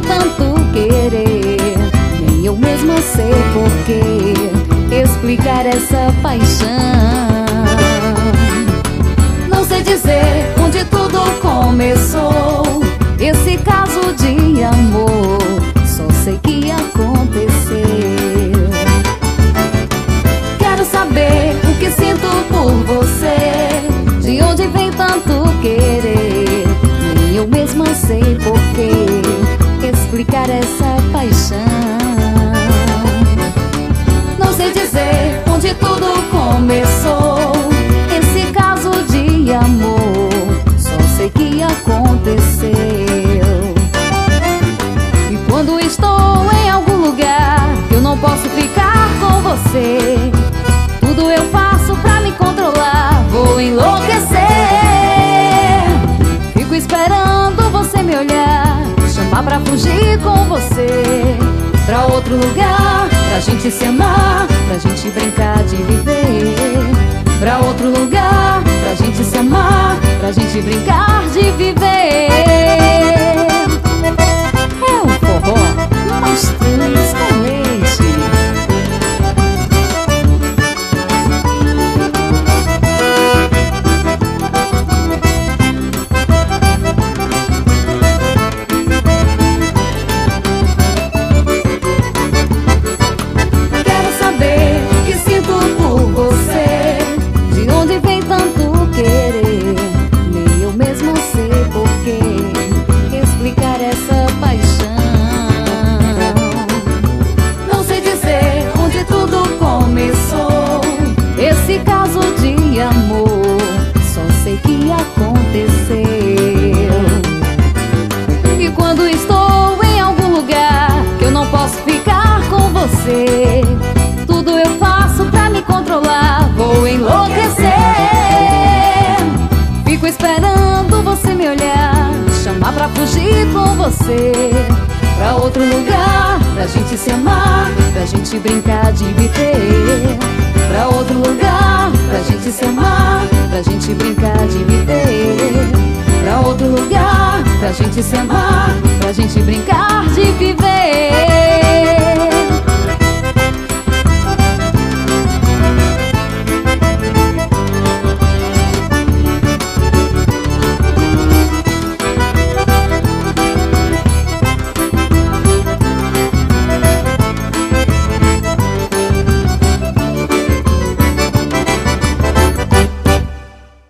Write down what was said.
tanto querer, nem eu mesma sei porquê explicar essa paixão. Não sei dizer onde tudo começou, esse caso de amor, só sei que aconteceu. Quero saber o que sinto por você, de onde vem tanto querer, nem eu mesma sei porquê explicar essa paixão. Não sei dizer onde tudo começou, esse caso de amor, só sei que aconteceu. E quando estou em algum lugar que eu não posso ficar com você, tudo eu faço pra me controlar, vou enlouquecer. Fico esperando você me olhar, chamar pra fugir com você pra outro lugar, pra gente se amar, pra gente brincar de viver. Pra outro lugar, pra gente se amar, pra gente brincar de viver. É o forró mais três com leite. Esse caso de amor, só sei que aconteceu. E quando estou em algum lugar que eu não posso ficar com você, tudo eu faço pra me controlar, vou enlouquecer. Fico esperando você me olhar, chamar pra fugir com você pra outro lugar, pra gente se amar, pra gente brincar de viver. Pra outro lugar, pra gente se amar, pra gente brincar de viver. Pra outro lugar, pra gente se amar, pra gente brincar de viver.